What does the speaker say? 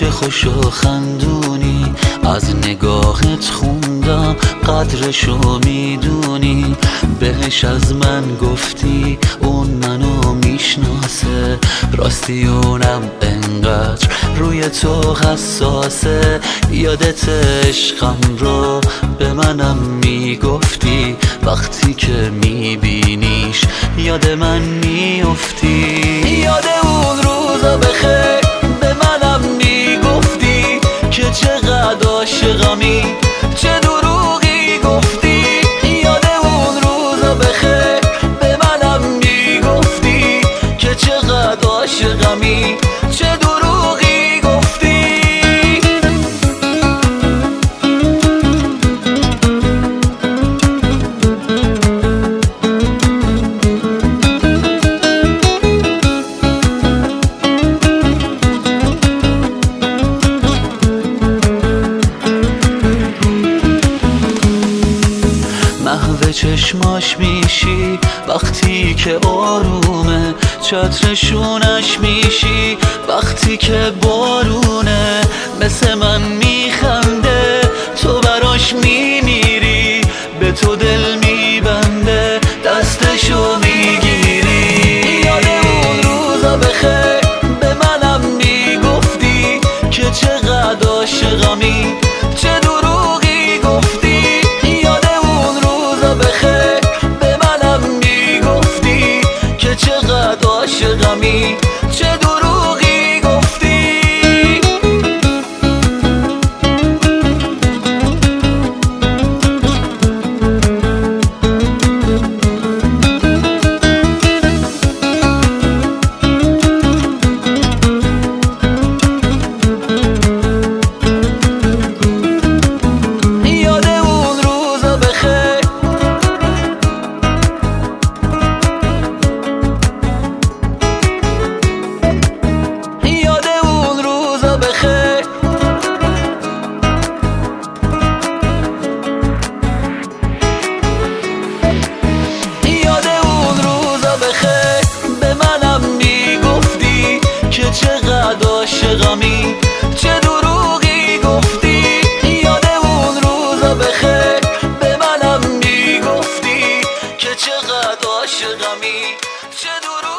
چه خوش و خندونی، از نگاهت خوندم قدرشو میدونی. بهش از من گفتی اون منو میشناسه، راستی اونم انقدر روی تو حساسه. یادت عشقم رو به منم میگفتی، وقتی که میبینیش یاد من میافتی. یاد اون روزا بخیر به منم میگفتی که چقدر عاشقمی، چه دروغی گفتی. یاد اون روزا بخیر به منم میگفتی که چقدر عاشقمی، چه دروغی گفتی. محو چشماش میشی وقتی که آرومه، چترشونش میشی وقتی که بارونه. مثل من میخنده تو براش میمیری، به تو دل میبنده دستشو میگیری. یاد اون روزا بخیر به منم میگفتی که چقدر عاشقمی، چه دروغی گفتی. یاد اون روزا بخیر به منم میگفتی که چقدر عاشقمی، چه دروغی گفتی. یاد اون روزا بخیر یاد اون روزا بخیر یاد اون روزا بخیر به منم میگفتی که چقدر عاشقمی، چه دروغی گفتی. یاد اون روزا بخیر به منم میگفتی که چقدر عاشقمی، چه دروغی